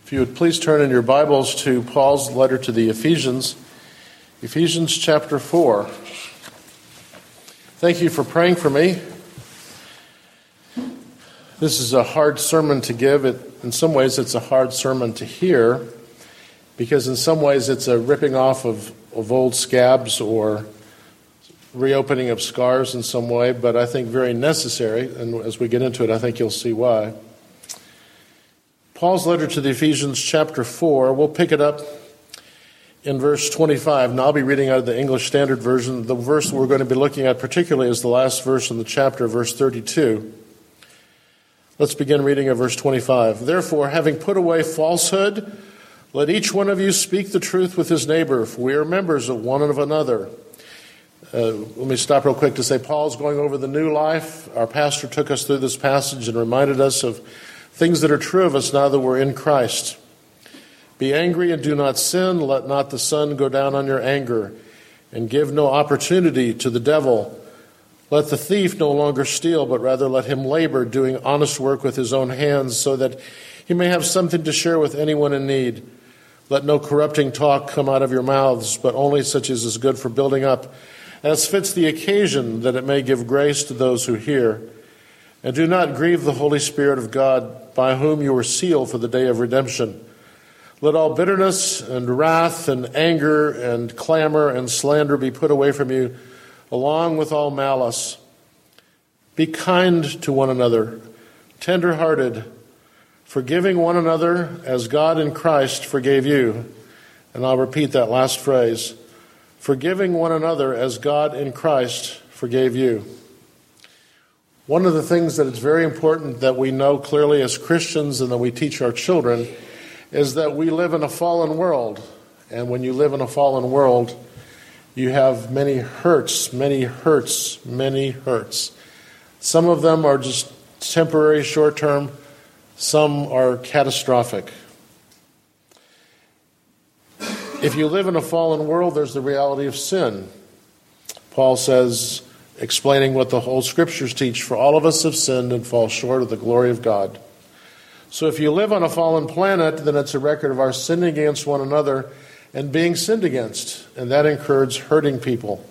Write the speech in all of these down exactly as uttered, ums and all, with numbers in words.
If you would please turn in your Bibles to Paul's letter to the Ephesians, Ephesians chapter four. Thank you for praying for me. This is a hard sermon to give. It, in some ways, it's a hard sermon to hear, because in some ways it's a ripping off of, of old scabs or reopening of scars in some way, but I think very necessary, and as we get into it, I think you'll see why. Paul's letter to the Ephesians chapter four, we'll pick it up in verse twenty-five, and I'll be reading out of the English Standard Version. The verse we're going to be looking at particularly is the last verse in the chapter, verse thirty-two. Let's begin reading at verse twenty-five. Therefore, having put away falsehood, let each one of you speak the truth with his neighbor, for we are members of one of another. Uh, let me stop real quick to say Paul's going over the new life. Our pastor took us through this passage and reminded us of things that are true of us now that we're in Christ. Be angry and do not sin. Let not the sun go down on your anger, and give no opportunity to the devil. Let the thief no longer steal, but rather let him labor, doing honest work with his own hands, so that he may have something to share with anyone in need. Let no corrupting talk come out of your mouths, but only such as is good for building up, as fits the occasion, that it may give grace to those who hear. And do not grieve the Holy Spirit of God, by whom you were sealed for the day of redemption. Let all bitterness and wrath and anger and clamor and slander be put away from you, along with all malice. Be kind to one another, tender-hearted, forgiving one another as God in Christ forgave you. And I'll repeat that last phrase. Forgiving one another as God in Christ forgave you. One of the things that it's very important that we know clearly as Christians and that we teach our children is that we live in a fallen world. And when you live in a fallen world, you have many hurts, many hurts, many hurts. Some of them are just temporary, short-term. Some are catastrophic. If you live in a fallen world, there's the reality of sin. Paul says, explaining what the whole Scriptures teach, for all of us have sinned and fall short of the glory of God. So if you live on a fallen planet, then it's a record of our sinning against one another and being sinned against, and that incurs hurting people.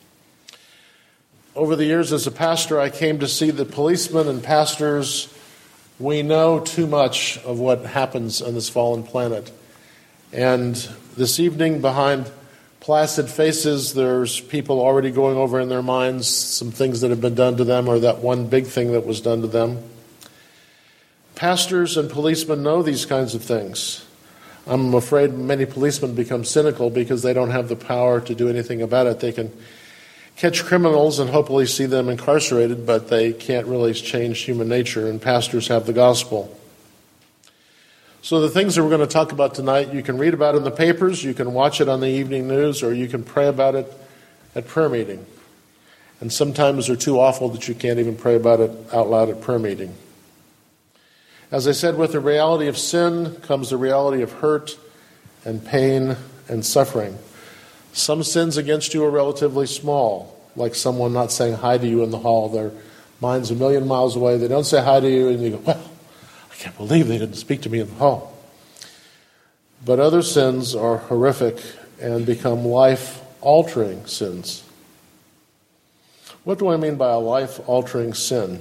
Over the years as a pastor, I came to see that policemen and pastors, we know too much of what happens on this fallen planet. And this evening, behind placid faces, there's people already going over in their minds some things that have been done to them, or that one big thing that was done to them. Pastors and policemen know these kinds of things. I'm afraid many policemen become cynical because they don't have the power to do anything about it. They can catch criminals and hopefully see them incarcerated, but they can't really change human nature, and pastors have the gospel. So the things that we're going to talk about tonight, you can read about in the papers, you can watch it on the evening news, or you can pray about it at prayer meeting. And sometimes they're too awful that you can't even pray about it out loud at prayer meeting. As I said, with the reality of sin comes the reality of hurt and pain and suffering. Some sins against you are relatively small, like someone not saying hi to you in the hall. Their mind's a million miles away. They don't say hi to you, and you go, well, I can't believe they didn't speak to me in the hall. But other sins are horrific and become life-altering sins. What do I mean by a life-altering sin?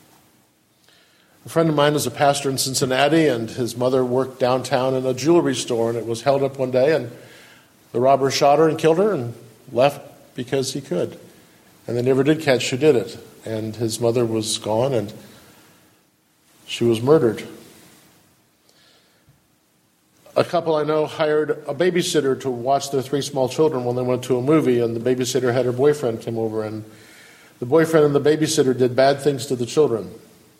A friend of mine is a pastor in Cincinnati, and his mother worked downtown in a jewelry store, and it was held up one day, and the robber shot her and killed her and left because he could. And they never did catch who did it. And his mother was gone, and she was murdered. A couple I know hired a babysitter to watch their three small children when they went to a movie, and the babysitter had her boyfriend come over, and the boyfriend and the babysitter did bad things to the children.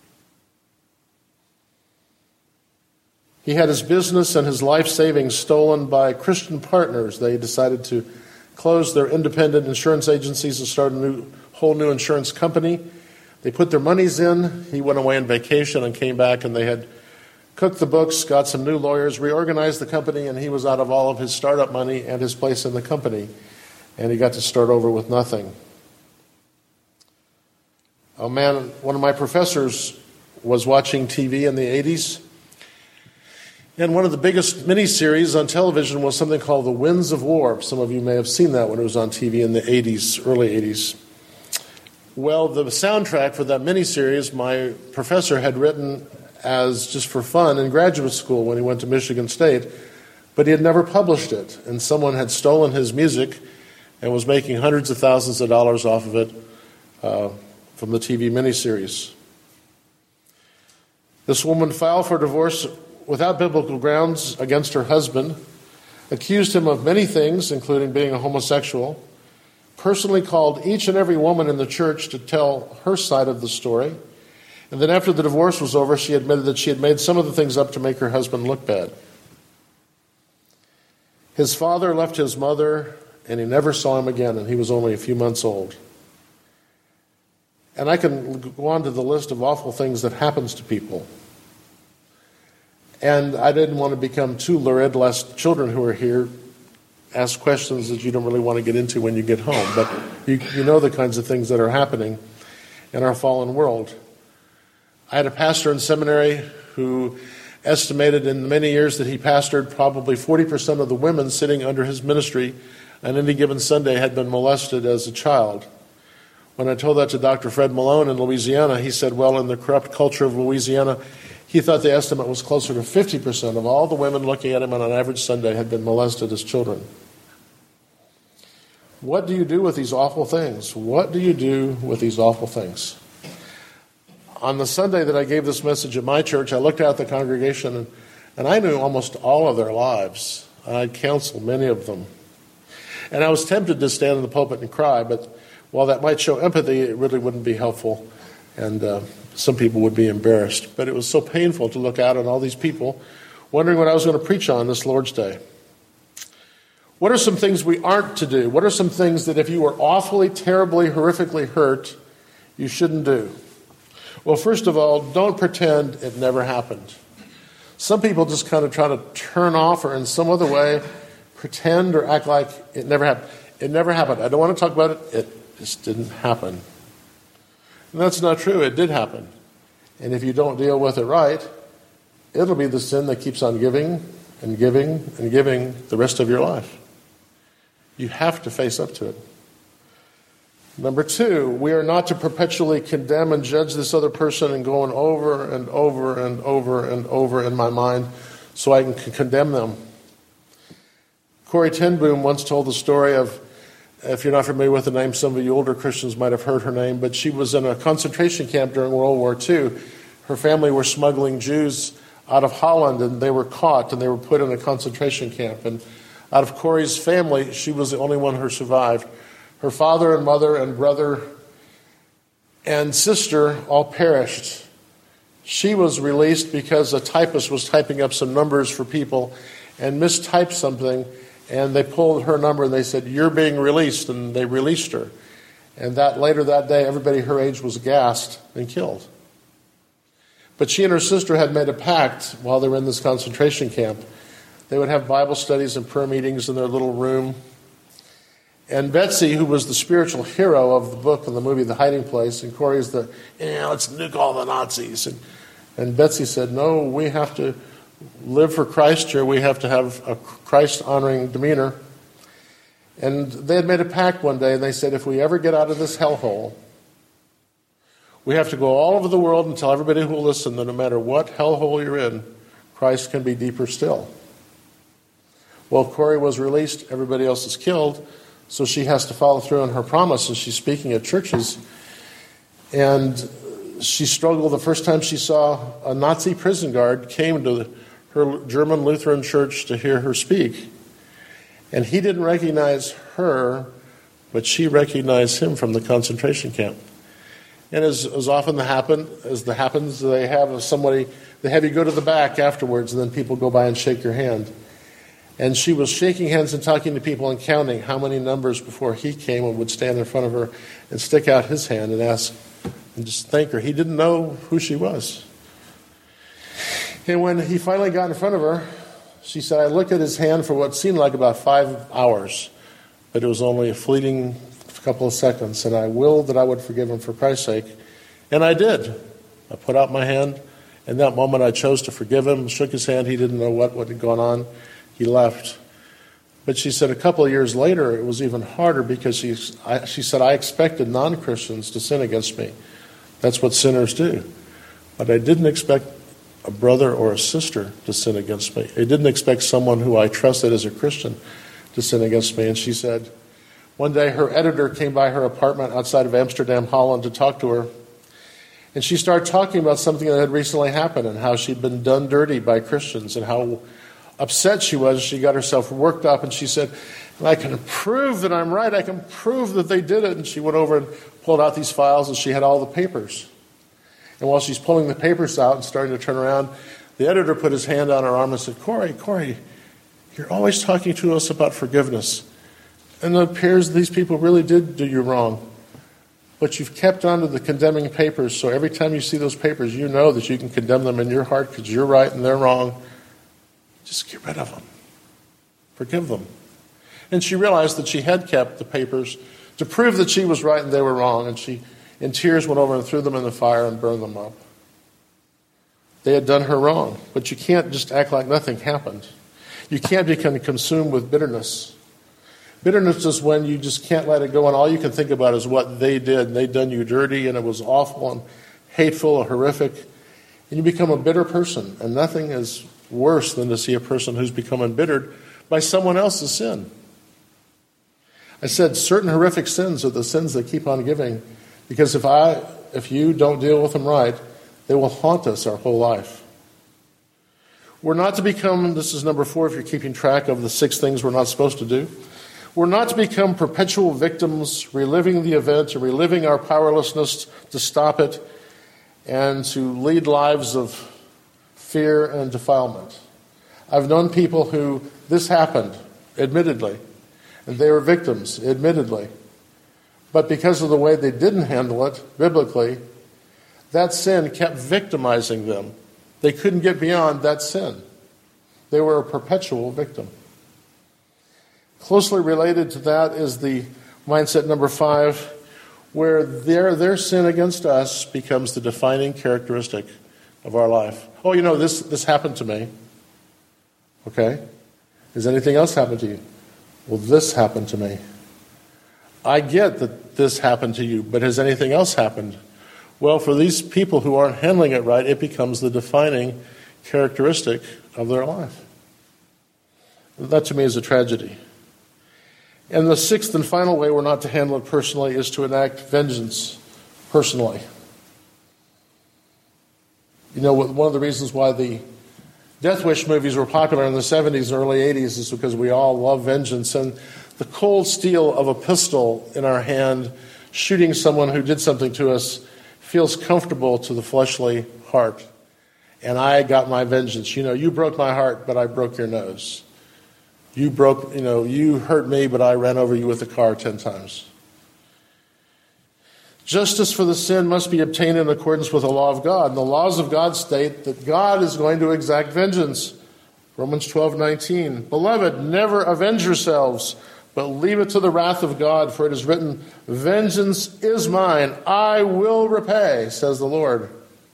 He had his business and his life savings stolen by Christian partners. They decided to close their independent insurance agencies and start a new, whole new insurance company. They put their monies in. He went away on vacation and came back, and they had cooked the books, got some new lawyers, reorganized the company, and he was out of all of his startup money and his place in the company. And he got to start over with nothing. Oh man, one of my professors was watching T V in the eighties, And one of the biggest miniseries on television was something called The Winds of War. Some of you may have seen that when it was on T V in the eighties, early eighties. Well, the soundtrack for that miniseries, my professor had written as just for fun in graduate school when he went to Michigan State, but he had never published it. And someone had stolen his music and was making hundreds of thousands of dollars off of it uh, from the T V miniseries. This woman filed for divorce without biblical grounds against her husband, accused him of many things, including being a homosexual, personally called each and every woman in the church to tell her side of the story, and then after the divorce was over, she admitted that she had made some of the things up to make her husband look bad. His father left his mother, and he never saw him again, and he was only a few months old. And I can go on to the list of awful things that happens to people. And I didn't want to become too lurid, lest children who are here ask questions that you don't really want to get into when you get home. But you, you know the kinds of things that are happening in our fallen world. I had a pastor in seminary who estimated in many years that he pastored probably forty percent of the women sitting under his ministry on any given Sunday had been molested as a child. When I told that to Doctor Fred Malone in Louisiana, he said, well, in the corrupt culture of Louisiana, he thought the estimate was closer to fifty percent of all the women looking at him on an average Sunday had been molested as children. What do you do with these awful things? What do you do with these awful things? On the Sunday that I gave this message at my church, I looked out at the congregation, and, and I knew almost all of their lives. I'd counseled many of them. And I was tempted to stand in the pulpit and cry, but while that might show empathy, it really wouldn't be helpful. And uh, some people would be embarrassed. But it was so painful to look out on all these people wondering what I was going to preach on this Lord's Day. What are some things we aren't to do? What are some things that if you were awfully, terribly, horrifically hurt, you shouldn't do? Well, first of all, don't pretend it never happened. Some people just kind of try to turn off or in some other way pretend or act like it never happened. It never happened. I don't want to talk about it. It just didn't happen. And that's not true. It did happen. And if you don't deal with it right, it'll be the sin that keeps on giving and giving and giving the rest of your life. You have to face up to it. Number two, we are not to perpetually condemn and judge this other person and going over and over and over and over in my mind so I can condemn them. Corrie ten Boom once told the story of, if you're not familiar with the name, some of you older Christians might have heard her name, but she was in a concentration camp during World War Two. Her family were smuggling Jews out of Holland, and they were caught, and they were put in a concentration camp. And out of Corrie's family, she was the only one who survived. Her father and mother and brother and sister all perished. She was released because a typist was typing up some numbers for people and mistyped something, and they pulled her number and they said, "You're being released," and they released her. And that later that day, everybody her age was gassed and killed. But she and her sister had made a pact while they were in this concentration camp. They would have Bible studies and prayer meetings in their little room. And Betsy, who was the spiritual hero of the book and the movie The Hiding Place, and Corrie's the, yeah, let's nuke all the Nazis. And, and Betsy said, no, we have to live for Christ here. We have to have a Christ-honoring demeanor. And they had made a pact one day, and they said, if we ever get out of this hellhole, we have to go all over the world and tell everybody who will listen that no matter what hellhole you're in, Christ can be deeper still. Well, Corrie was released, everybody else is killed, so she has to follow through on her promise, and she's speaking at churches. And she struggled the first time she saw a Nazi prison guard came to her German Lutheran church to hear her speak. And he didn't recognize her, but she recognized him from the concentration camp. And as, as often the happen, as the happens, they have somebody, they have you go to the back afterwards, and then people go by and shake your hand. And she was shaking hands and talking to people and counting how many numbers before he came and would stand in front of her and stick out his hand and ask and just thank her. He didn't know who she was. And when he finally got in front of her, she said, I looked at his hand for what seemed like about five hours, but it was only a fleeting couple of seconds, and I willed that I would forgive him for Christ's sake. And I did. I put out my hand, In that moment, I chose to forgive him, shook his hand. He didn't know what, what had gone on. He left. But she said a couple of years later, it was even harder because she, I, she said, I expected non-Christians to sin against me. That's what sinners do. But I didn't expect a brother or a sister to sin against me. I didn't expect someone who I trusted as a Christian to sin against me. And she said, one day her editor came by her apartment outside of Amsterdam, Holland, to talk to her. And she started talking about something that had recently happened and how she'd been done dirty by Christians and how upset she was. She got herself worked up, and she said, I can prove that I'm right. I can prove that they did it. And she went over and pulled out these files, and she had all the papers. And while she's pulling the papers out and starting to turn around, the editor put his hand on her arm and said, Corey, Corey, you're always talking to us about forgiveness. And it appears these people really did do you wrong. But you've kept on to the condemning papers, so every time you see those papers, you know that you can condemn them in your heart because you're right and they're wrong. Just get rid of them. Forgive them. And she realized that she had kept the papers to prove that she was right and they were wrong, and she, in tears, went over and threw them in the fire and burned them up. They had done her wrong, but you can't just act like nothing happened. You can't become consumed with bitterness. Bitterness is when you just can't let it go, and all you can think about is what they did, and they'd done you dirty, and it was awful and hateful and horrific. And you become a bitter person, and nothing is worse than to see a person who's become embittered by someone else's sin. I said certain horrific sins are the sins that keep on giving, because if I, if you don't deal with them right, they will haunt us our whole life. We're not to become, this is number four if you're keeping track of the six things we're not supposed to do. We're not to become perpetual victims, reliving the event and reliving our powerlessness to stop it and to lead lives of fear and defilement. I've known people who this happened, admittedly, and they were victims, admittedly. But because of the way they didn't handle it, biblically, that sin kept victimizing them. They couldn't get beyond that sin. They were a perpetual victim. Closely related to that is the mindset number five, where their, their sin against us becomes the defining characteristic of our life. Oh, you know, this, this happened to me. Okay. Has anything else happened to you? Well, this happened to me. I get that this happened to you, but has anything else happened? Well, for these people who aren't handling it right, it becomes the defining characteristic of their life. That to me is a tragedy. And the sixth and final way we're not to handle it personally is to enact vengeance personally. You know, one of the reasons why the Death Wish movies were popular in the seventies and early eighties is because we all love vengeance. And the cold steel of a pistol in our hand, shooting someone who did something to us, feels comfortable to the fleshly heart. And I got my vengeance. You know, you broke my heart, but I broke your nose. You broke, you know, you hurt me, but I ran over you with a car ten times. Justice for the sin must be obtained in accordance with the law of God. And the laws of God state that God is going to exact vengeance. Romans twelve nineteen. Beloved, never avenge yourselves, but leave it to the wrath of God, for it is written, vengeance is mine, I will repay, says the Lord.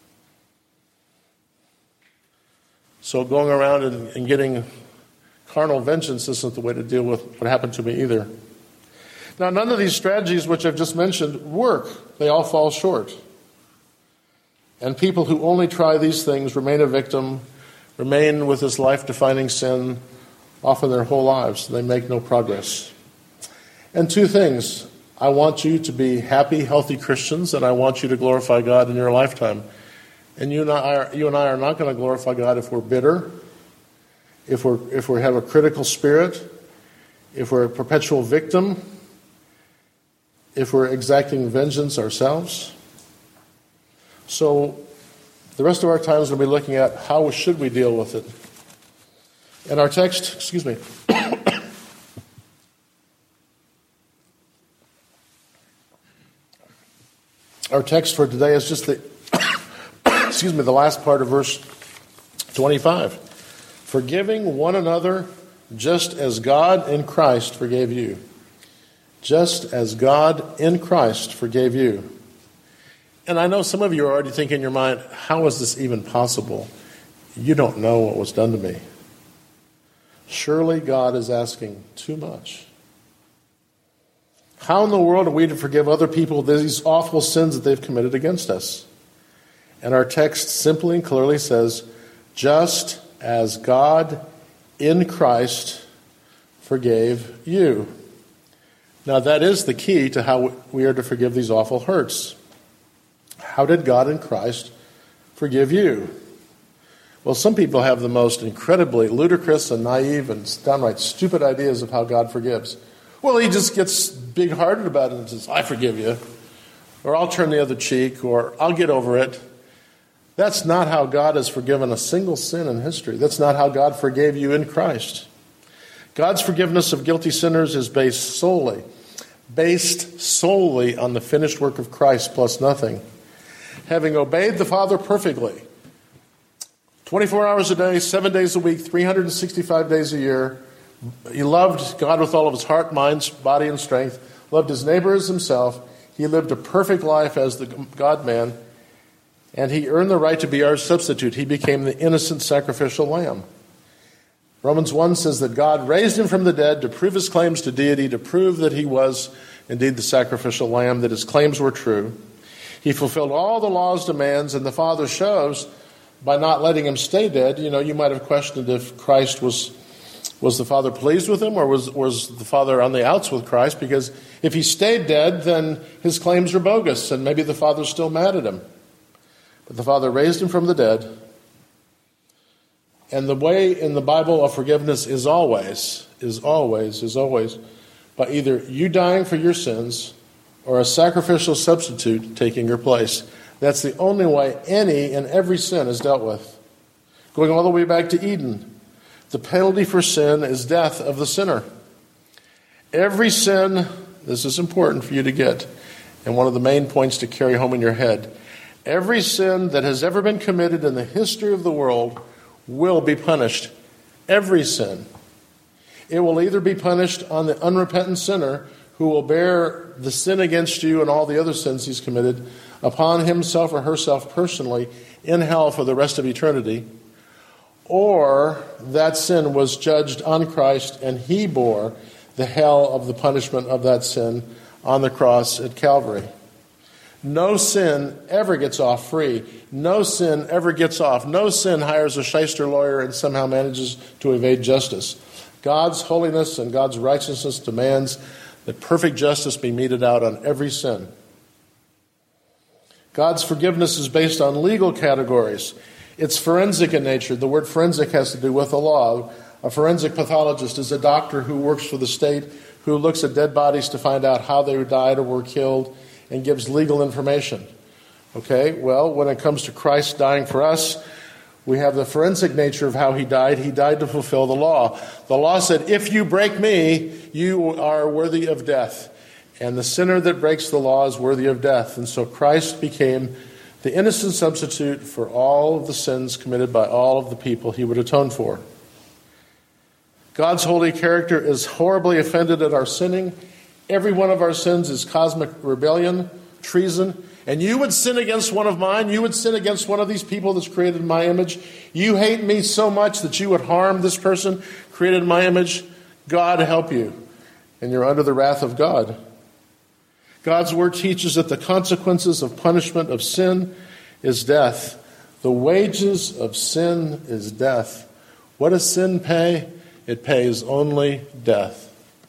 So going around and, and getting carnal vengeance isn't the way to deal with what happened to me either. Now, none of these strategies which I've just mentioned work. They all fall short. And people who only try these things remain a victim, remain with this life-defining sin often their whole lives. They make no progress. And two things. I want you to be happy, healthy Christians, and I want you to glorify God in your lifetime. And you and I are, you and I are not going to glorify God if we're bitter, if we're if we have a critical spirit, if we're a perpetual victim, if we're exacting vengeance ourselves. So the rest of our time is going to be looking at how should we deal with it. And our text, excuse me, our text for today is just the, excuse me, the last part of verse twenty-five. Forgiving one another just as God in Christ forgave you. Just as God in Christ forgave you. And I know some of you are already thinking in your mind, how is this even possible? You don't know what was done to me. Surely God is asking too much. How in the world are we to forgive other people these awful sins that they've committed against us? And our text simply and clearly says, just as God in Christ forgave you. Now that is the key to how we are to forgive these awful hurts. How did God in Christ forgive you? Well, some people have the most incredibly ludicrous and naive and downright stupid ideas of how God forgives. Well, he just gets big-hearted about it and says, I forgive you, or I'll turn the other cheek, or I'll get over it. That's not how God has forgiven a single sin in history. That's not how God forgave you in Christ. God's forgiveness of guilty sinners is based solely, based solely on the finished work of Christ plus nothing. Having obeyed the Father perfectly, twenty-four hours a day, seven days a week, three hundred sixty-five days a year, he loved God with all of his heart, mind, body, and strength, loved his neighbor as himself. He lived a perfect life as the God-man, and he earned the right to be our substitute. He became the innocent sacrificial lamb. Romans one says that God raised him from the dead to prove his claims to deity, to prove that he was indeed the sacrificial lamb, that his claims were true. He fulfilled all the law's demands, and the Father shows by not letting him stay dead. You know, you might have questioned if Christ was, was the Father pleased with him, or was, was the Father on the outs with Christ? Because if he stayed dead, then his claims are bogus, and maybe the Father's still mad at him. But the Father raised him from the dead. And the way in the Bible of forgiveness is always, is always, is always by either you dying for your sins or a sacrificial substitute taking your place. That's the only way any and every sin is dealt with. Going all the way back to Eden, the penalty for sin is death of the sinner. Every sin, this is important for you to get, and one of the main points to carry home in your head, every sin that has ever been committed in the history of the world will be punished. Every sin. It will either be punished on the unrepentant sinner who will bear the sin against you and all the other sins he's committed upon himself or herself personally in hell for the rest of eternity, or that sin was judged on Christ and he bore the hell of the punishment of that sin on the cross at Calvary. No sin ever gets off free. No sin ever gets off. No sin hires a shyster lawyer and somehow manages to evade justice. God's holiness and God's righteousness demands that perfect justice be meted out on every sin. God's forgiveness is based on legal categories. It's forensic in nature. The word forensic has to do with the law. A forensic pathologist is a doctor who works for the state, who looks at dead bodies to find out how they died or were killed, and gives legal information. Okay, well, when it comes to Christ dying for us, we have the forensic nature of how he died. He died to fulfill the law. The law said, if you break me, you are worthy of death. And the sinner that breaks the law is worthy of death. And so Christ became the innocent substitute for all of the sins committed by all of the people he would atone for. God's holy character is horribly offended at our sinning. Every one of our sins is cosmic rebellion, treason. And you would sin against one of mine. You would sin against one of these people that's created in my image. You hate me so much that you would harm this person created in my image. God help you. And you're under the wrath of God. God's word teaches that the consequences of punishment of sin is death. The wages of sin is death. What does sin pay? It pays only death.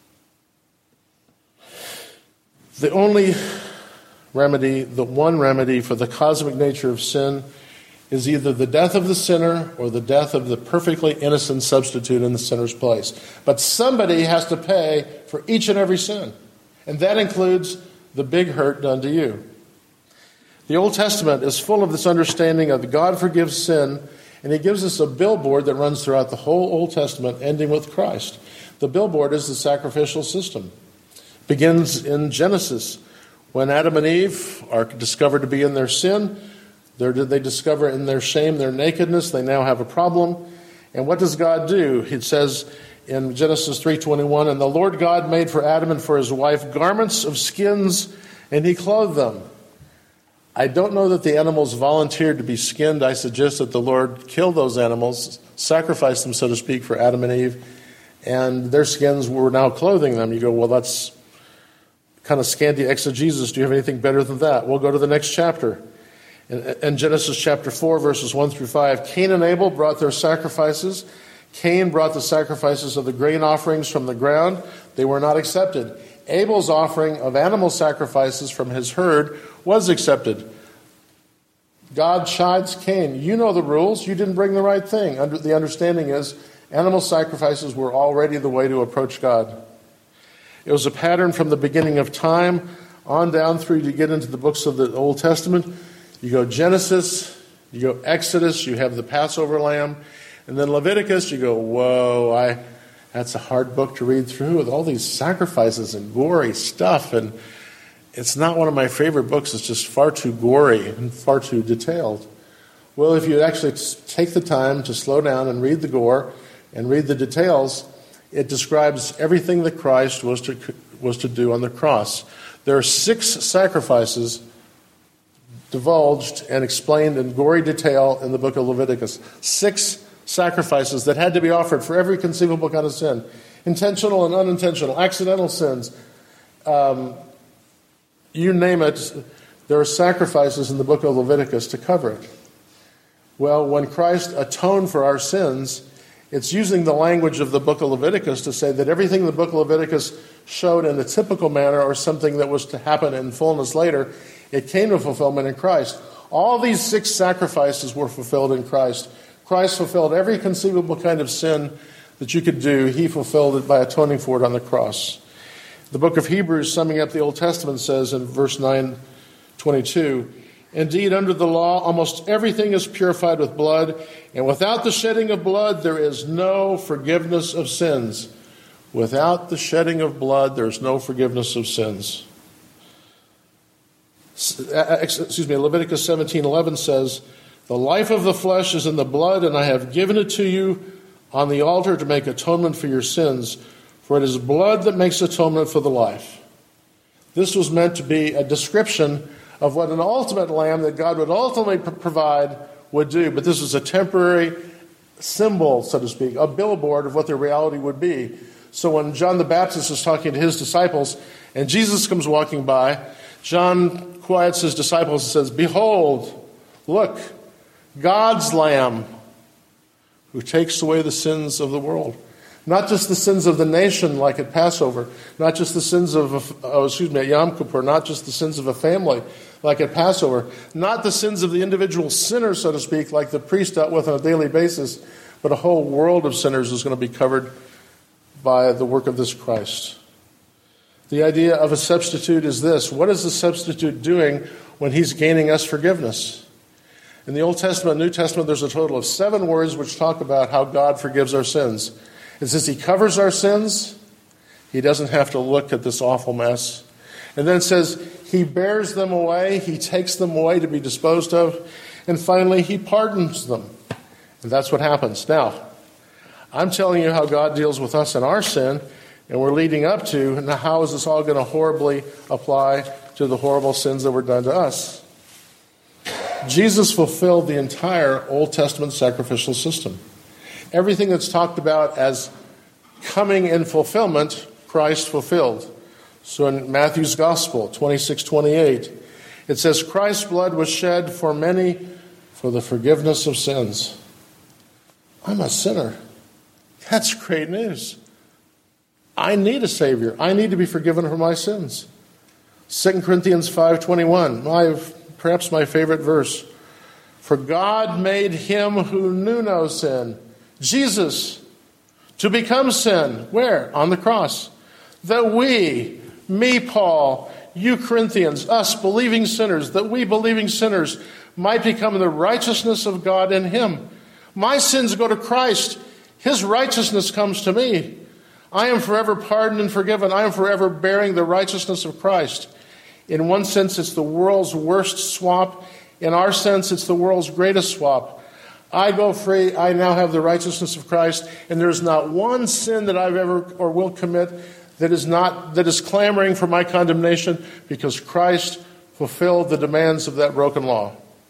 The only remedy, the one remedy for the cosmic nature of sin is either the death of the sinner or the death of the perfectly innocent substitute in the sinner's place. But somebody has to pay for each and every sin. And that includes the big hurt done to you. The Old Testament is full of this understanding of God forgives sin, and he gives us a billboard that runs throughout the whole Old Testament, ending with Christ. The billboard is the sacrificial system. It begins in Genesis, when Adam and Eve are discovered to be in their sin. They discover in their shame their nakedness. They now have a problem. And what does God do? It says in Genesis three twenty-one, and the Lord God made for Adam and for his wife garments of skins, and he clothed them. I don't know that the animals volunteered to be skinned. I suggest that the Lord killed those animals, sacrificed them, so to speak, for Adam and Eve, and their skins were now clothing them. You go, well, that's kind of scanty exegesis. Do you have anything better than that? We'll go to the next chapter. In, in Genesis chapter four, verses one through five, Cain and Abel brought their sacrifices. Cain brought the sacrifices of the grain offerings from the ground. They were not accepted. Abel's offering of animal sacrifices from his herd was accepted. God chides Cain. You know the rules. You didn't bring the right thing. Under, the understanding is animal sacrifices were already the way to approach God. It was a pattern from the beginning of time on down through to get into the books of the Old Testament. You go Genesis, you go Exodus, you have the Passover lamb, and then Leviticus, you go, whoa, I... That's a hard book to read through with all these sacrifices and gory stuff. And it's not one of my favorite books. It's just far too gory and far too detailed. Well, if you actually take the time to slow down and read the gore and read the details, it describes everything that Christ was to, was to do on the cross. There are six sacrifices divulged and explained in gory detail in the book of Leviticus. Six sacrifices that had to be offered for every conceivable kind of sin. Intentional and unintentional, accidental sins. Um, you name it, there are sacrifices in the book of Leviticus to cover it. Well, when Christ atoned for our sins, it's using the language of the book of Leviticus to say that everything in the book of Leviticus showed in a typical manner or something that was to happen in fullness later, it came to fulfillment in Christ. All these six sacrifices were fulfilled in Christ. Christ fulfilled every conceivable kind of sin that you could do. He fulfilled it by atoning for it on the cross. The book of Hebrews, summing up the Old Testament, says in verse nine twenty-two, indeed, under the law, almost everything is purified with blood, and without the shedding of blood, there is no forgiveness of sins. Without the shedding of blood, there is no forgiveness of sins. Excuse me, Leviticus seventeen eleven says, the life of the flesh is in the blood, and I have given it to you on the altar to make atonement for your sins, for it is blood that makes atonement for the life. This was meant to be a description of what an ultimate lamb that God would ultimately provide would do, but this was a temporary symbol, so to speak, a billboard of what the reality would be. So when John the Baptist is talking to his disciples, and Jesus comes walking by, John quiets his disciples and says, behold, look, God's Lamb who takes away the sins of the world. Not just the sins of the nation like at Passover, not just the sins of, oh, excuse me, at Yom Kippur, not just the sins of a family like at Passover, not the sins of the individual sinner, so to speak, like the priest dealt with on a daily basis, but a whole world of sinners is going to be covered by the work of this Christ. The idea of a substitute is this. What is the substitute doing when he's gaining us forgiveness? In the Old Testament and New Testament, there's a total of seven words which talk about how God forgives our sins. It says he covers our sins. He doesn't have to look at this awful mess. And then it says he bears them away. He takes them away to be disposed of. And finally, he pardons them. And that's what happens. Now, I'm telling you how God deals with us in our sin, and we're leading up to, now how is this all going to horribly apply to the horrible sins that were done to us? Jesus fulfilled the entire Old Testament sacrificial system. Everything that's talked about as coming in fulfillment, Christ fulfilled. So in Matthew's Gospel, twenty-six twenty-eight, it says, Christ's blood was shed for many for the forgiveness of sins. I'm a sinner. That's great news. I need a Savior. I need to be forgiven for my sins. Second Corinthians five twenty-one, my perhaps my favorite verse. For God made him who knew no sin, Jesus, to become sin. Where? On the cross. That we, me, Paul, you Corinthians, us believing sinners, that we believing sinners might become the righteousness of God in him. My sins go to Christ. His righteousness comes to me. I am forever pardoned and forgiven. I am forever bearing the righteousness of Christ. In one sense, it's the world's worst swap. In our sense, it's the world's greatest swap. I go free. I now have the righteousness of Christ. And there is not one sin that I've ever or will commit that is not that is clamoring for my condemnation, because Christ fulfilled the demands of that broken law.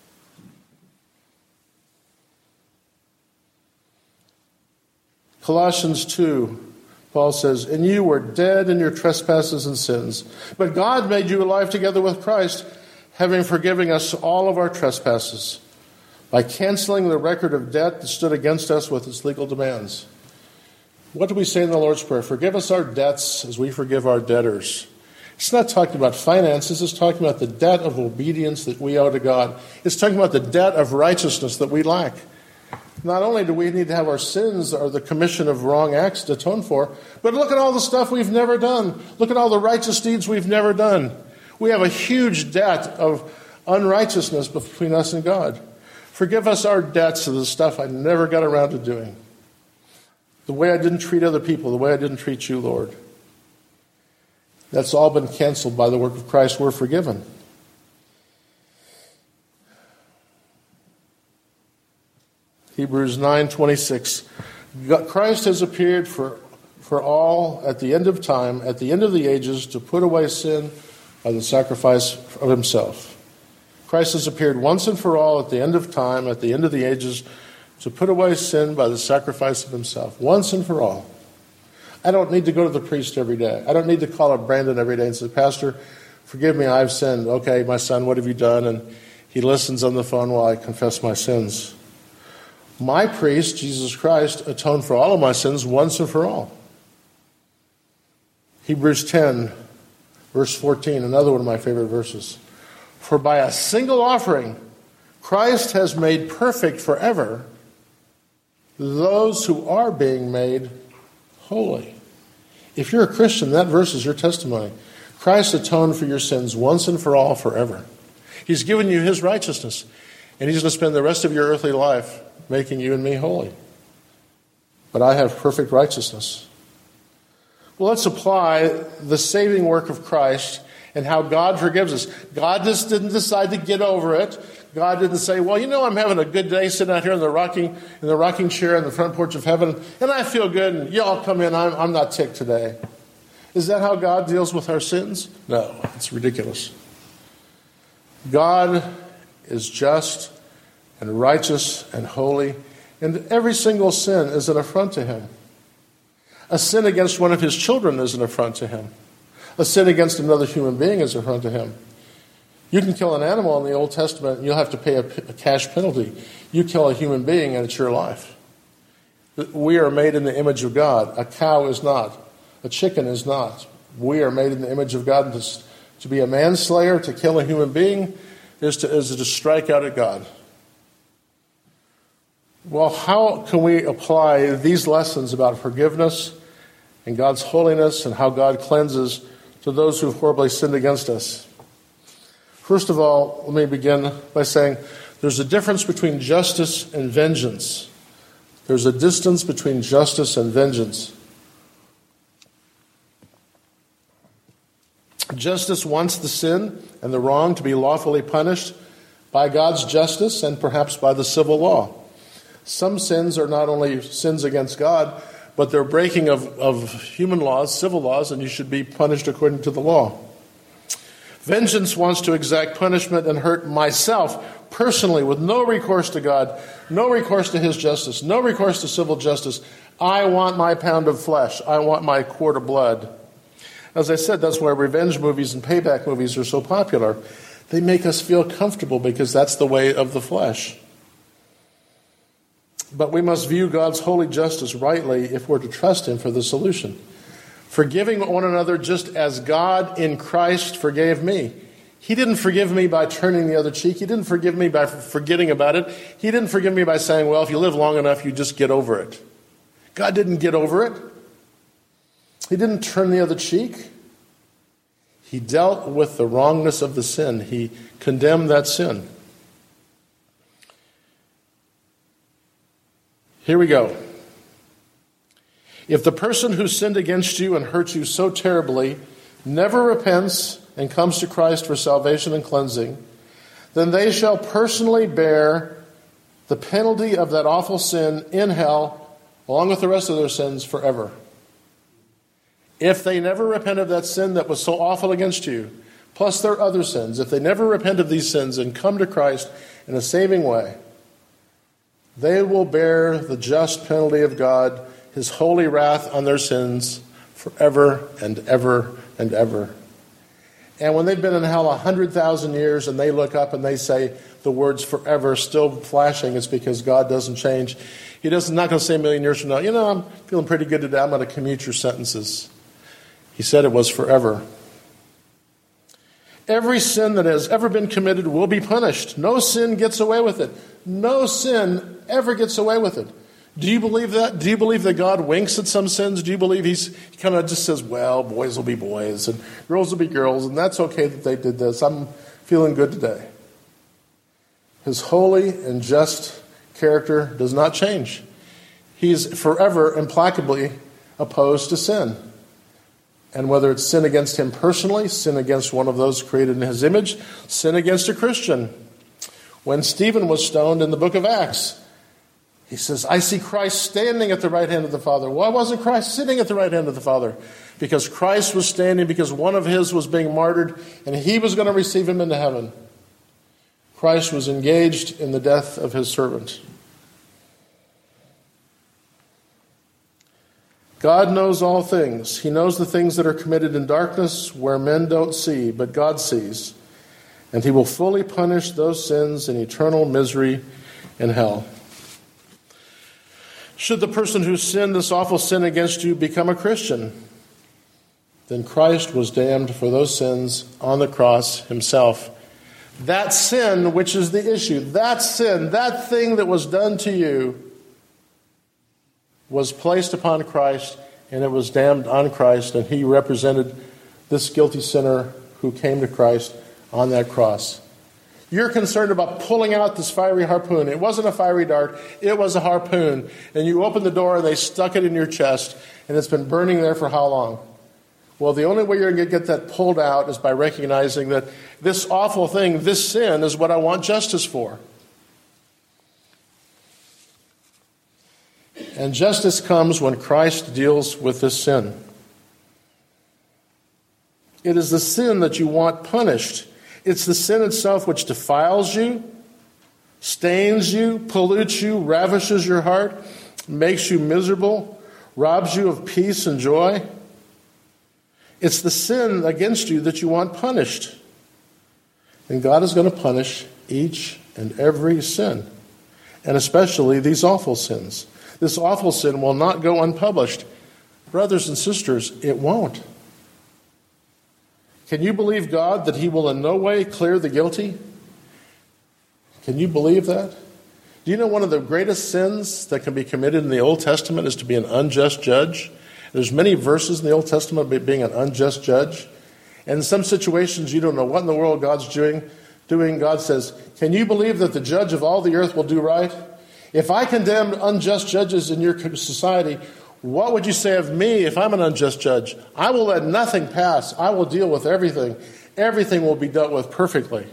Colossians two, Paul says, "And you were dead in your trespasses and sins, but God made you alive together with Christ, having forgiven us all of our trespasses, by canceling the record of debt that stood against us with its legal demands." What do we say in the Lord's Prayer? Forgive us our debts as we forgive our debtors. It's not talking about finances. It's talking about the debt of obedience that we owe to God. It's talking about the debt of righteousness that we lack. Not only do we need to have our sins or the commission of wrong acts to atone for, but look at all the stuff we've never done. Look at all the righteous deeds we've never done. We have a huge debt of unrighteousness between us and God. Forgive us our debts of the stuff I never got around to doing. The way I didn't treat other people, the way I didn't treat you, Lord. That's all been canceled by the work of Christ. We're forgiven. Hebrews nine twenty-six. Christ has appeared for, for all at the end of time, at the end of the ages, to put away sin by the sacrifice of himself. Christ has appeared once and for all at the end of time, at the end of the ages, to put away sin by the sacrifice of himself. Once and for all. I don't need to go to the priest every day. I don't need to call up Brandon every day and say, "Pastor, forgive me, I've sinned." "Okay, my son, what have you done?" And he listens on the phone while I confess my sins. My priest, Jesus Christ, atoned for all of my sins once and for all. Hebrews ten, verse fourteen, another one of my favorite verses. "For by a single offering, Christ has made perfect forever those who are being made holy." If you're a Christian, that verse is your testimony. Christ atoned for your sins once and for all forever. He's given you his righteousness, and he's going to spend the rest of your earthly life making you and me holy. But I have perfect righteousness. Well, let's apply the saving work of Christ and how God forgives us. God just didn't decide to get over it. God didn't say, "Well, you know, I'm having a good day sitting out here in the rocking in the rocking chair in the front porch of heaven, and I feel good, and y'all come in, I'm, I'm not ticked today." Is that how God deals with our sins? No, it's ridiculous. God is just and righteous and holy, and every single sin is an affront to him. A sin against one of his children is an affront to him. A sin against another human being is an affront to him. You can kill an animal in the Old Testament and you'll have to pay a, a cash penalty. You kill a human being and it's your life. We are made in the image of God. A cow is not. A chicken is not. We are made in the image of God. To, to be a manslayer, to kill a human being, is to, is to strike out at God. Well, how can we apply these lessons about forgiveness and God's holiness and how God cleanses to those who have horribly sinned against us? First of all, let me begin by saying there's a difference between justice and vengeance. There's a distance between justice and vengeance. Justice wants the sin and the wrong to be lawfully punished by God's justice and perhaps by the civil law. Some sins are not only sins against God, but they're breaking of, of human laws, civil laws, and you should be punished according to the law. Vengeance wants to exact punishment and hurt myself personally with no recourse to God, no recourse to his justice, no recourse to civil justice. I want my pound of flesh. I want my quart of blood. As I said, that's why revenge movies and payback movies are so popular. They make us feel comfortable because that's the way of the flesh. But we must view God's holy justice rightly if we're to trust him for the solution. Forgiving one another just as God in Christ forgave me. He didn't forgive me by turning the other cheek. He didn't forgive me by forgetting about it. He didn't forgive me by saying, "Well, if you live long enough, you just get over it." God didn't get over it. He didn't turn the other cheek. He dealt with the wrongness of the sin. He condemned that sin. Here we go. If the person who sinned against you and hurt you so terribly never repents and comes to Christ for salvation and cleansing, then they shall personally bear the penalty of that awful sin in hell, along with the rest of their sins, forever. If they never repent of that sin that was so awful against you, plus their other sins, if they never repent of these sins and come to Christ in a saving way, they will bear the just penalty of God, his holy wrath on their sins forever and ever and ever. And when they've been in hell a hundred thousand years and they look up and they say the words forever still flashing, it's because God doesn't change. He doesn't not going to say a million years from now, you know, I'm feeling pretty good today, I'm going to commute your sentences. He said it was forever. Every sin that has ever been committed will be punished. No sin gets away with it. No sin ever gets away with it. Do you believe that? Do you believe that God winks at some sins? Do you believe he's, he kind of just says, well, boys will be boys and girls will be girls, and that's okay that they did this. I'm feeling good today. His holy and just character does not change. He's forever implacably opposed to sin. And whether it's sin against him personally, sin against one of those created in his image, sin against a Christian. When Stephen was stoned in the book of Acts, he says, I see Christ standing at the right hand of the Father. Why wasn't Christ sitting at the right hand of the Father? Because Christ was standing because one of his was being martyred and he was going to receive him into heaven. Christ was engaged in the death of his servant. God knows all things. He knows the things that are committed in darkness where men don't see, but God sees. And he will fully punish those sins in eternal misery in hell. Should the person who sinned this awful sin against you become a Christian, then Christ was damned for those sins on the cross himself. That sin, which is the issue, that sin, that thing that was done to you, was placed upon Christ, and it was damned on Christ, and he represented this guilty sinner who came to Christ on that cross. You're concerned about pulling out this fiery harpoon. It wasn't a fiery dart, it was a harpoon. And you opened the door and they stuck it in your chest, and it's been burning there for how long? Well, the only way you're going to get that pulled out is by recognizing that this awful thing, this sin, is what I want justice for. And justice comes when Christ deals with this sin. It is the sin that you want punished. It's the sin itself which defiles you, stains you, pollutes you, ravishes your heart, makes you miserable, robs you of peace and joy. It's the sin against you that you want punished. And God is going to punish each and every sin, and especially these awful sins. This awful sin will not go unpublished. Brothers and sisters, it won't. Can you believe God that he will in no way clear the guilty? Can you believe that? Do you know one of the greatest sins that can be committed in the Old Testament is to be an unjust judge? There's many verses in the Old Testament about being an unjust judge. And in some situations you don't know what in the world God's doing. Doing. God says, can you believe that the judge of all the earth will do right? If I condemn unjust judges in your society, what would you say of me if I'm an unjust judge? I will let nothing pass. I will deal with everything. Everything will be dealt with perfectly.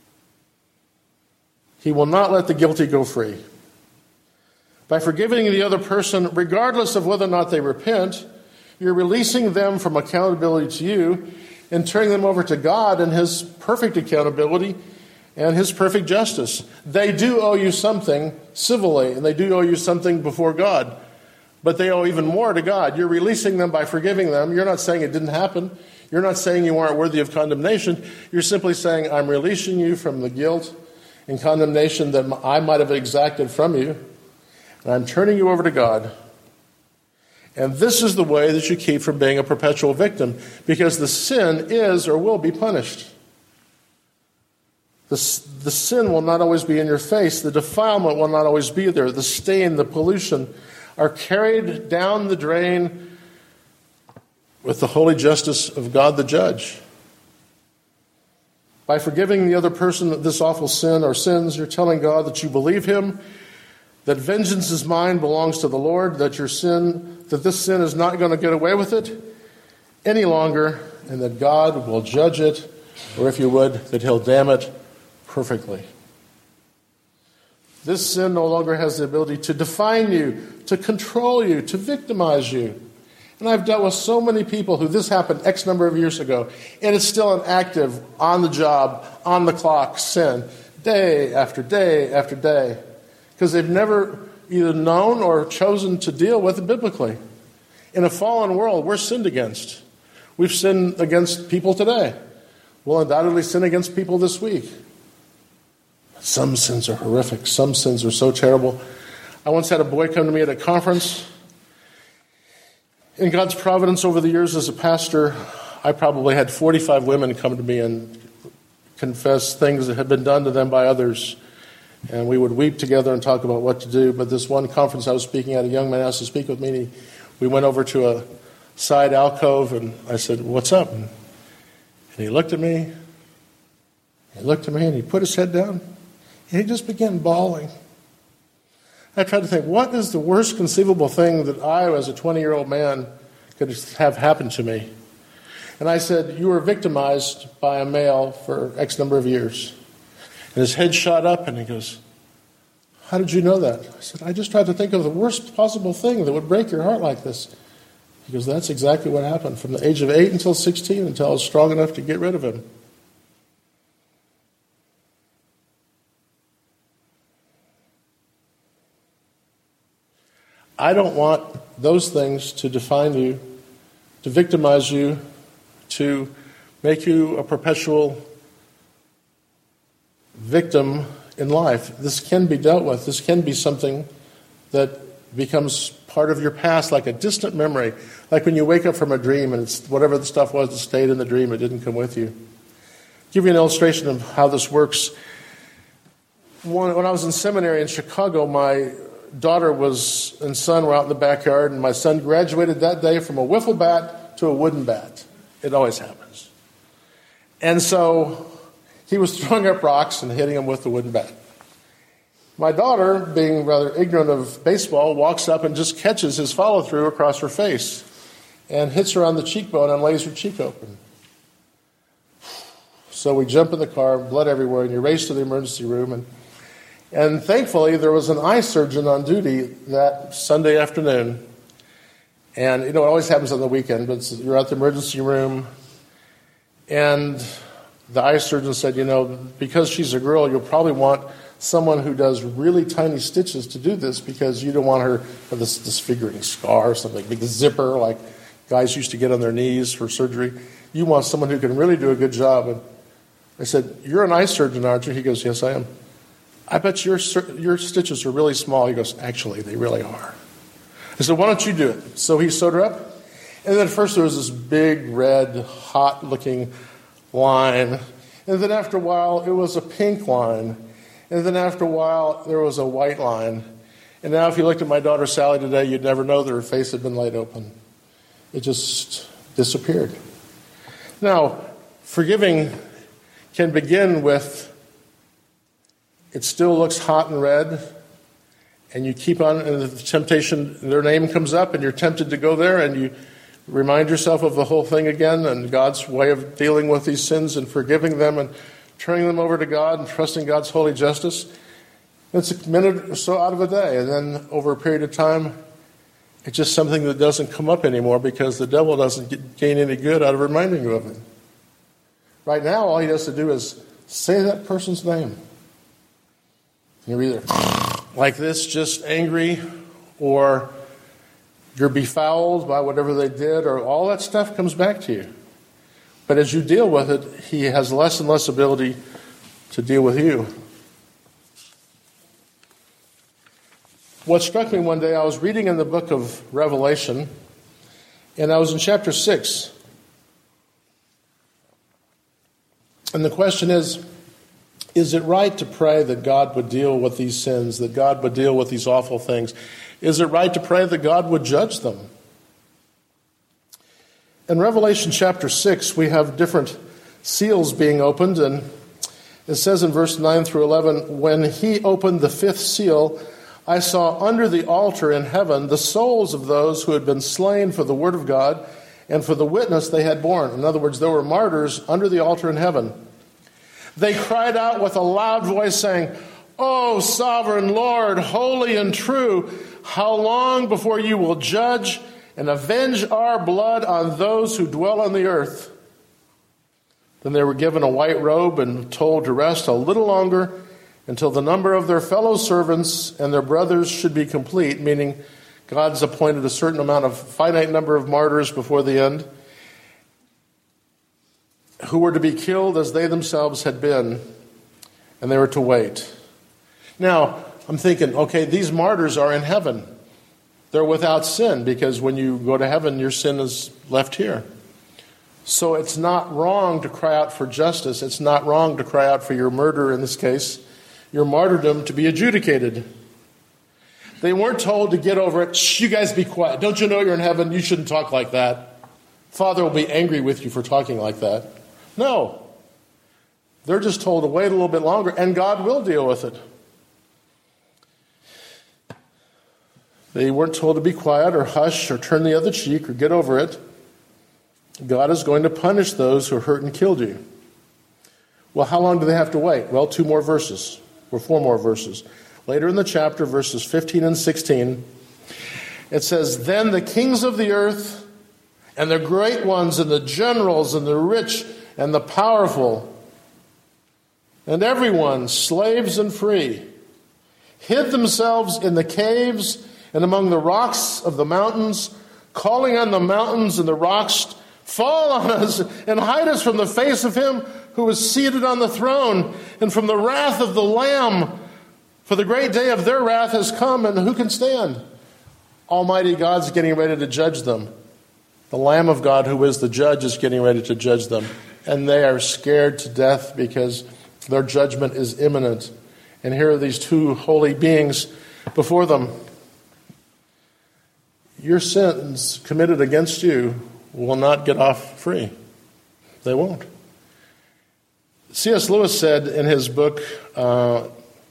He will not let the guilty go free. By forgiving the other person, regardless of whether or not they repent, you're releasing them from accountability to you and turning them over to God and his perfect accountability and his perfect justice. They do owe you something civilly, and they do owe you something before God. But they owe even more to God. You're releasing them by forgiving them. You're not saying it didn't happen. You're not saying you aren't worthy of condemnation. You're simply saying, I'm releasing you from the guilt and condemnation that I might have exacted from you. And I'm turning you over to God. And this is the way that you keep from being a perpetual victim, because the sin is or will be punished. The, the sin will not always be in your face. The defilement will not always be there. The stain, the pollution are carried down the drain with the holy justice of God the judge. By forgiving the other person this awful sin or sins, you're telling God that you believe him, that vengeance is mine, belongs to the Lord, that your sin, that this sin is not going to get away with it any longer, and that God will judge it, or if you would, that he'll damn it perfectly. This sin no longer has the ability to define you, to control you, to victimize you. And I've dealt with so many people who this happened X number of years ago, and it's still an active, on the job, on the clock sin, day after day after day, because they've never either known or chosen to deal with it biblically. In a fallen world, we're sinned against. We've sinned against people today. We'll undoubtedly sin against people this week. Some sins are horrific. Some sins are so terrible. I once had a boy come to me at a conference. In God's providence over the years as a pastor, I probably had forty-five women come to me and confess things that had been done to them by others. And we would weep together and talk about what to do. But this one conference I was speaking at, a young man asked to speak with me. And he, we went over to a side alcove, and I said, "What's up?" And, and he looked at me. He looked at me, and he put his head down. And he just began bawling. I tried to think, what is the worst conceivable thing that I, as a twenty-year-old man, could have happened to me? And I said, "You were victimized by a male for X number of years." And his head shot up, and he goes, "How did you know that?" I said, "I just tried to think of the worst possible thing that would break your heart like this." He goes, "That's exactly what happened from the age of eight until sixteen, until I was strong enough to get rid of him." I don't want those things to define you, to victimize you, to make you a perpetual victim in life. This can be dealt with. This can be something that becomes part of your past, like a distant memory, like when you wake up from a dream and it's whatever the stuff was that stayed in the dream, it didn't come with you. I'll give you an illustration of how this works. When I was in seminary in Chicago, my daughter was and son were out in the backyard, and my son graduated that day from a wiffle bat to a wooden bat. It always happens. And so he was throwing up rocks and hitting them with the wooden bat. My daughter, being rather ignorant of baseball, walks up and just catches his follow-through across her face and hits her on the cheekbone and lays her cheek open. So we jump in the car, blood everywhere, and you race to the emergency room. And And thankfully, there was an eye surgeon on duty that Sunday afternoon. And, you know, it always happens on the weekend, but you're at the emergency room. And the eye surgeon said, you know, because she's a girl, you'll probably want someone who does really tiny stitches to do this, because you don't want her with this disfiguring scar or something, big zipper like guys used to get on their knees for surgery. You want someone who can really do a good job. And I said, "You're an eye surgeon, aren't you?" He goes, "Yes, I am." "I bet your your stitches are really small." He goes, "Actually, they really are." I said, "Why don't you do it?" So he sewed her up. And then at first there was this big, red, hot-looking line. And then after a while, it was a pink line. And then after a while, there was a white line. And now if you looked at my daughter Sally today, you'd never know that her face had been laid open. It just disappeared. Now, forgiving can begin with, it still looks hot and red, and you keep on, and the temptation, their name comes up, and you're tempted to go there, and you remind yourself of the whole thing again, and God's way of dealing with these sins and forgiving them and turning them over to God and trusting God's holy justice. It's a minute or so out of a day, and then over a period of time, it's just something that doesn't come up anymore because the devil doesn't get, gain any good out of reminding you of it. Right now, all he has to do is say that person's name. You're either like this, just angry, or you're befouled by whatever they did, or all that stuff comes back to you. But as you deal with it, he has less and less ability to deal with you. What struck me one day, I was reading in the book of Revelation, and I was in chapter six. And the question is, is it right to pray that God would deal with these sins, that God would deal with these awful things? Is it right to pray that God would judge them? In Revelation chapter six, we have different seals being opened, and it says in verse nine through eleven, "When he opened the fifth seal, I saw under the altar in heaven the souls of those who had been slain for the word of God and for the witness they had borne." In other words, there were martyrs under the altar in heaven. "They cried out with a loud voice, saying, 'O sovereign Lord, holy and true, how long before you will judge and avenge our blood on those who dwell on the earth. Then they were given a white robe and told to rest a little longer until the number of their fellow servants and their brothers should be complete, meaning God's appointed a certain amount of finite number of martyrs before the end, who were to be killed as they themselves had been, and they were to wait. Now, I'm thinking, okay, these martyrs are in heaven. They're without sin, because when you go to heaven, your sin is left here. So it's not wrong to cry out for justice. It's not wrong to cry out for your murder, in this case, your martyrdom, to be adjudicated. They weren't told to get over it. Shh, you guys be quiet. Don't you know you're in heaven? You shouldn't talk like that. Father will be angry with you for talking like that. No. They're just told to wait a little bit longer, and God will deal with it. They weren't told to be quiet or hush or turn the other cheek or get over it. God is going to punish those who hurt and killed you. Well, how long do they have to wait? Well, two more verses, or four more verses. Later in the chapter, verses fifteen and sixteen, it says, "Then the kings of the earth and the great ones and the generals and the rich and the powerful and everyone, slaves and free, hid themselves in the caves and among the rocks of the mountains, calling on the mountains and the rocks, 'Fall on us and hide us from the face of him who is seated on the throne and from the wrath of the Lamb. For the great day of their wrath has come, and who can stand?'" Almighty God's getting ready to judge them. The Lamb of God, who is the judge, is getting ready to judge them. And they are scared to death because their judgment is imminent. And here are these two holy beings before them. Your sins committed against you will not get off free. They won't. C S Lewis said in his book, uh,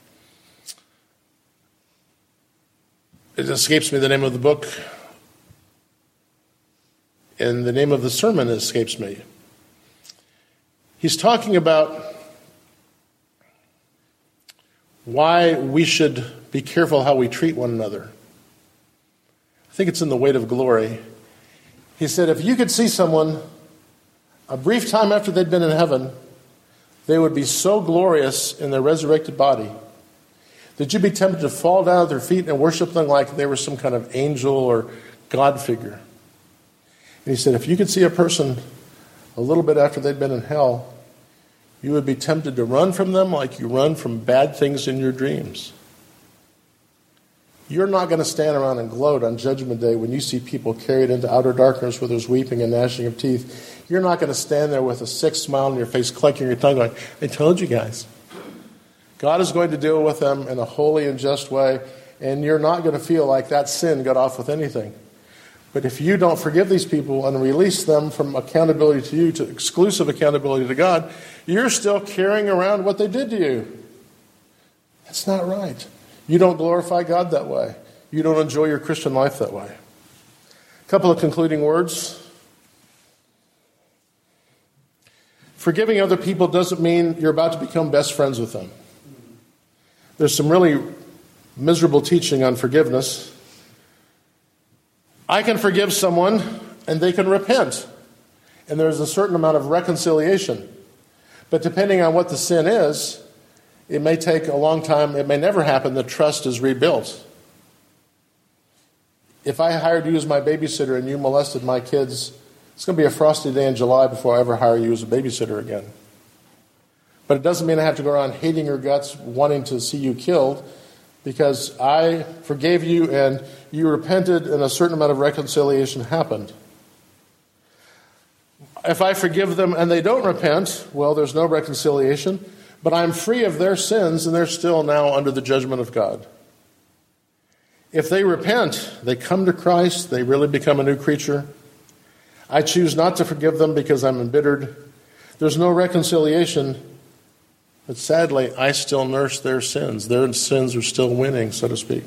it escapes me the name of the book, and the name of the sermon escapes me. He's talking about why we should be careful how we treat one another. I think it's in The Weight of Glory. He said, if you could see someone a brief time after they'd been in heaven, they would be so glorious in their resurrected body that you'd be tempted to fall down at their feet and worship them like they were some kind of angel or God figure. And he said, if you could see a person a little bit after they'd been in hell, you would be tempted to run from them like you run from bad things in your dreams. You're not going to stand around and gloat on Judgment Day when you see people carried into outer darkness where there's weeping and gnashing of teeth. You're not going to stand there with a sick smile on your face, clenching your tongue going, I told you guys. God is going to deal with them in a holy and just way, and you're not going to feel like that sin got off with anything. But if you don't forgive these people and release them from accountability to you to exclusive accountability to God, you're still carrying around what they did to you. That's not right. You don't glorify God that way. You don't enjoy your Christian life that way. A couple of concluding words. Forgiving other people doesn't mean you're about to become best friends with them. There's some really miserable teaching on forgiveness. I can forgive someone and they can repent. And there's a certain amount of reconciliation. But depending on what the sin is, it may take a long time. It may never happen that trust is rebuilt. If I hired you as my babysitter and you molested my kids, it's going to be a frosty day in July before I ever hire you as a babysitter again. But it doesn't mean I have to go around hating your guts, wanting to see you killed, because I forgave you and you repented and a certain amount of reconciliation happened. If I forgive them and they don't repent, well, there's no reconciliation, but I'm free of their sins and they're still now under the judgment of God. If they repent, they come to Christ, they really become a new creature. I choose not to forgive them because I'm embittered. There's no reconciliation, but sadly, I still nurse their sins. Their sins are still winning, so to speak.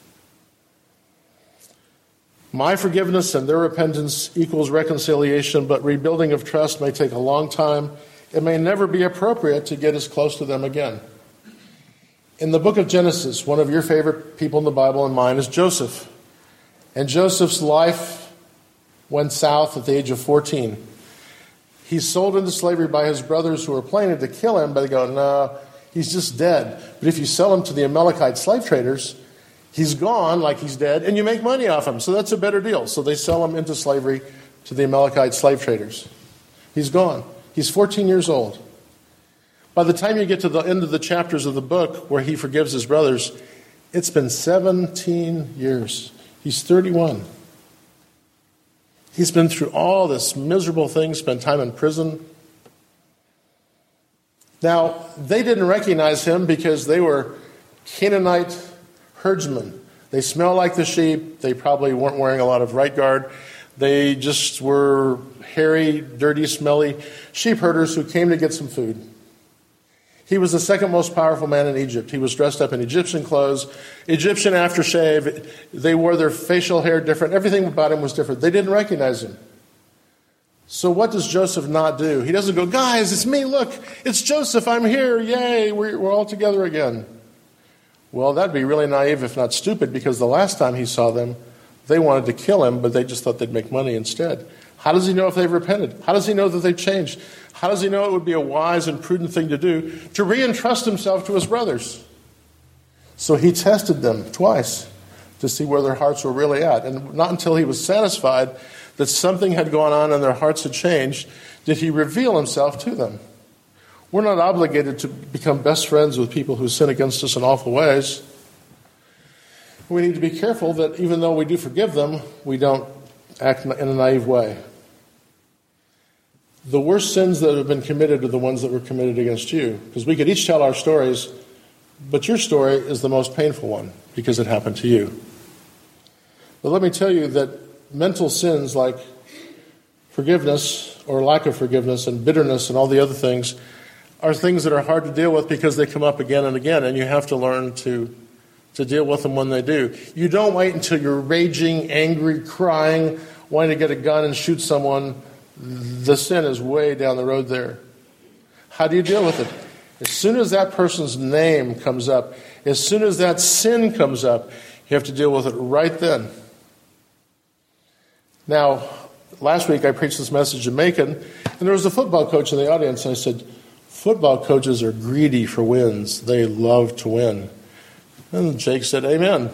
My forgiveness and their repentance equals reconciliation, but rebuilding of trust may take a long time. It may never be appropriate to get as close to them again. In the book of Genesis, one of your favorite people in the Bible and mine is Joseph. And Joseph's life went south at the age of fourteen. He's sold into slavery by his brothers who are planning to kill him, but they go, no, he's just dead. But if you sell him to the Amalekite slave traders, he's gone like he's dead, and you make money off him. So that's a better deal. So they sell him into slavery to the Amalekite slave traders. He's gone. He's fourteen years old. By the time you get to the end of the chapters of the book where he forgives his brothers, it's been seventeen years. He's thirty-one. He's been through all this miserable thing, spent time in prison. Now, they didn't recognize him because they were Canaanite herdsmen. They smell like the sheep. They probably weren't wearing a lot of right guard. They just were hairy, dirty, smelly sheep herders who came to get some food. He was the second most powerful man in Egypt. He was dressed up in Egyptian clothes, Egyptian aftershave. They wore their facial hair different. Everything about him was different. They didn't recognize him. So what does Joseph not do? He doesn't go, guys, it's me, look, it's Joseph, I'm here, yay, we're, we're all together again. Well, that'd be really naive, if not stupid, because the last time he saw them, they wanted to kill him, but they just thought they'd make money instead. How does he know if they've repented? How does he know that they've changed? How does he know it would be a wise and prudent thing to do to re-entrust himself to his brothers? So he tested them twice to see where their hearts were really at. And not until he was satisfied that something had gone on and their hearts had changed did he reveal himself to them. We're not obligated to become best friends with people who sin against us in awful ways. We need to be careful that even though we do forgive them, we don't act in a naive way. The worst sins that have been committed are the ones that were committed against you. Because we could each tell our stories, but your story is the most painful one because it happened to you. But let me tell you that mental sins like forgiveness or lack of forgiveness and bitterness and all the other things are things that are hard to deal with because they come up again and again, and you have to learn to, to deal with them when they do. You don't wait until you're raging, angry, crying, wanting to get a gun and shoot someone. The sin is way down the road there. How do you deal with it? As soon as that person's name comes up, as soon as that sin comes up, you have to deal with it right then. Now, last week I preached this message in Macon, and there was a football coach in the audience, and I said, football coaches are greedy for wins. They love to win. And Jake said, amen.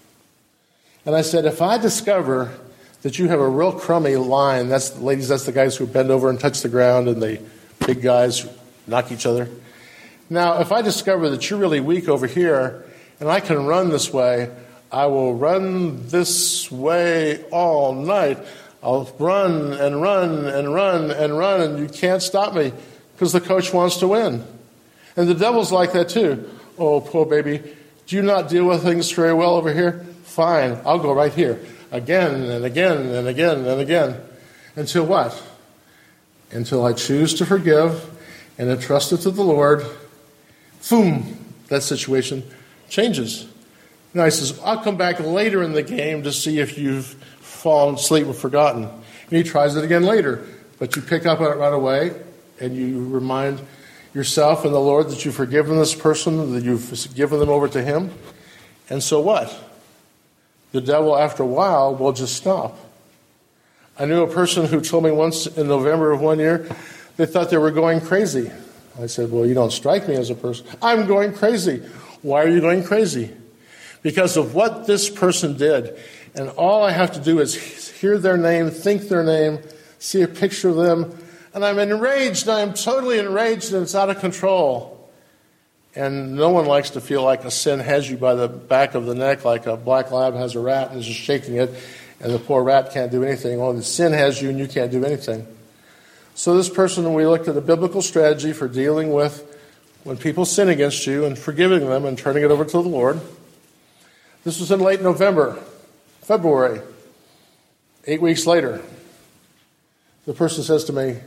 And I said, if I discover that you have a real crummy line, that's ladies, that's the guys who bend over and touch the ground, and the big guys who knock each other. Now, if I discover that you're really weak over here, and I can run this way, I will run this way all night. I'll run and run and run and run, and you can't stop me because the coach wants to win. And the devil's like that too. Oh, poor baby, do you not deal with things very well over here? Fine, I'll go right here. Again and again and again and again. Until what? Until I choose to forgive and entrust it to the Lord. Boom, that situation changes. Now he says, I'll come back later in the game to see if you've fallen asleep or forgotten. And he tries it again later. But you pick up on it right away, and you remind yourself and the Lord that you've forgiven this person, that you've given them over to him. And so what? The devil, after a while, will just stop. I knew a person who told me once in November of one year, they thought they were going crazy. I said, well, you don't strike me as a person. I'm going crazy. Why are you going crazy? Because of what this person did. And all I have to do is hear their name, think their name, see a picture of them, and I'm enraged. I'm totally enraged, and it's out of control. And no one likes to feel like a sin has you by the back of the neck, like a black lab has a rat and is just shaking it, and the poor rat can't do anything. Well, the sin has you, and you can't do anything. So this person, we looked at a biblical strategy for dealing with when people sin against you and forgiving them and turning it over to the Lord. This was in late November, February. Eight weeks later, the person says to me,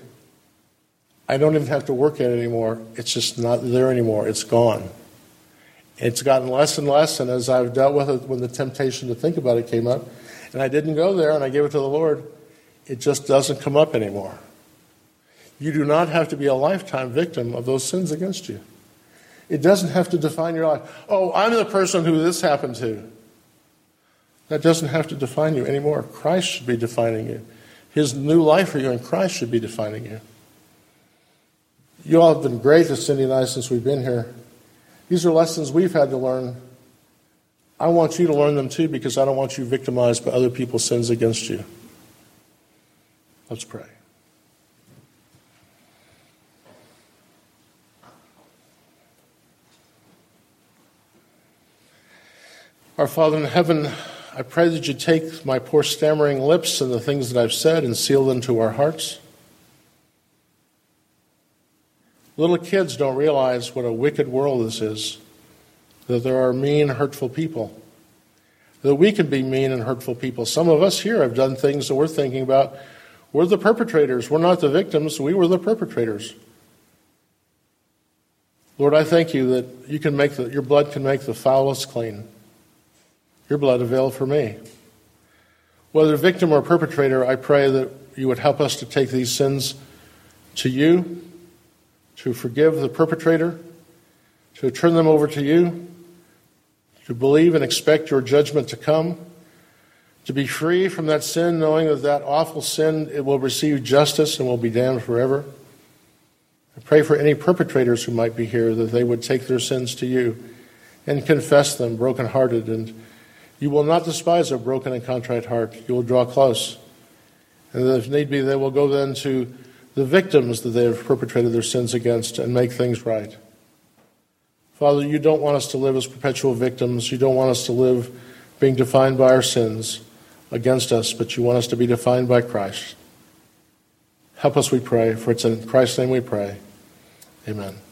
I don't even have to work at it anymore. It's just not there anymore. It's gone. It's gotten less and less, and as I've dealt with it when the temptation to think about it came up, and I didn't go there and I gave it to the Lord, it just doesn't come up anymore. You do not have to be a lifetime victim of those sins against you. It doesn't have to define your life. Oh, I'm the person who this happened to. That doesn't have to define you anymore. Christ should be defining you. His new life for you in Christ should be defining you. You all have been great to Cindy and I since we've been here. These are lessons we've had to learn. I want you to learn them too, because I don't want you victimized by other people's sins against you. Let's pray. Our Father in heaven, I pray that you take my poor stammering lips and the things that I've said and seal them to our hearts. Little kids don't realize what a wicked world this is, that there are mean, hurtful people, that we can be mean and hurtful people. Some of us here have done things that we're thinking about. We're the perpetrators. We're not the victims. We were the perpetrators. Lord, I thank you that you can make the, your blood can make the foulest clean. Your blood availed for me. Whether victim or perpetrator, I pray that you would help us to take these sins to you, to forgive the perpetrator, to turn them over to you, to believe and expect your judgment to come, to be free from that sin, knowing that that awful sin, it will receive justice and will be damned forever. I pray for any perpetrators who might be here, that they would take their sins to you and confess them brokenhearted. And you will not despise a broken and contrite heart. You will draw close. And if need be, they will go then to the victims that they have perpetrated their sins against and make things right. Father, you don't want us to live as perpetual victims. You don't want us to live being defined by our sins against us, but you want us to be defined by Christ. Help us, we pray, for it's in Christ's name we pray. Amen.